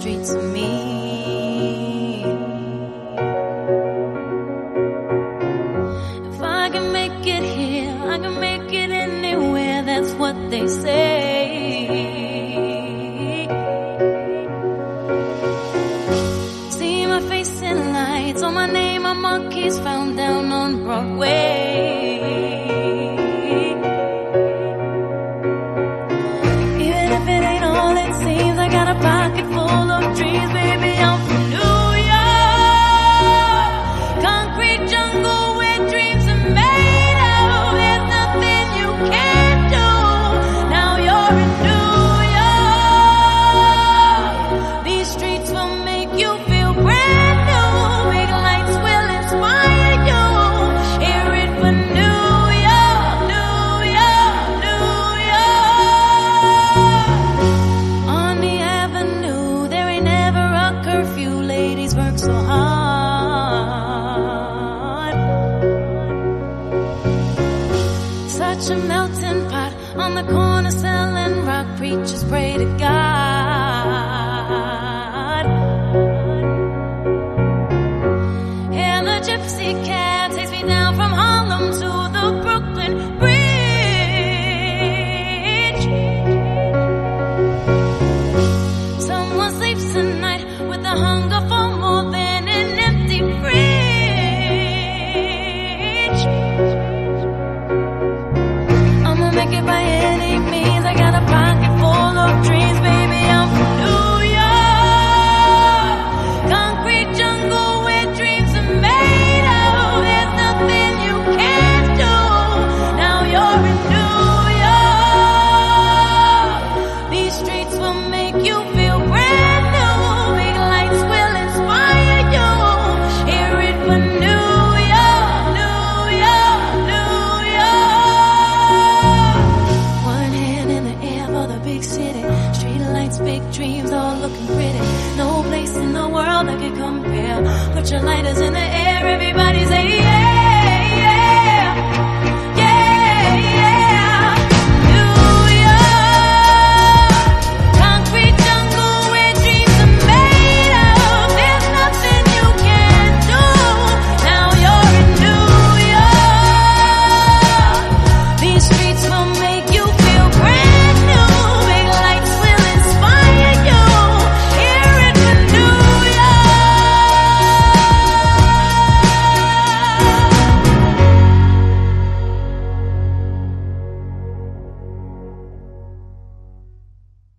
streets of me. If I can make it here, I can make it anywhere, that's what they say. See my face in lights, on my name a monkey's found down on Broadway. I got a pocket full of dreams, baby, I'm from New York. Concrete jungle where dreams are made of. There's nothing you can't do. Now you're in New York. These streets will make you feel brand new. Big lights will inspire you. Hear it for New York, New York, New York. On the avenue, there ain't never a curfew. Ladies work so hard. Such a melting pot on the corner selling rock. Preachers pray to God. And the gypsy cab takes me down from Harlem to the Brooklyn Bridge. Someone sleeps tonight with the hunger for more than an empty fridge. I'ma make it by any means. I got a pocket full of dreams, baby, I'm from New York. Concrete jungle where dreams are made of. There's nothing you can't do. Now you're in New York. These streets will make you feel brand new. Big lights will inspire you. Hear it for New York, New York, New York. One hand in the air for the big city. Street lights, big dreams, all looking pretty. No place in the world that can compare. Put your lighters in the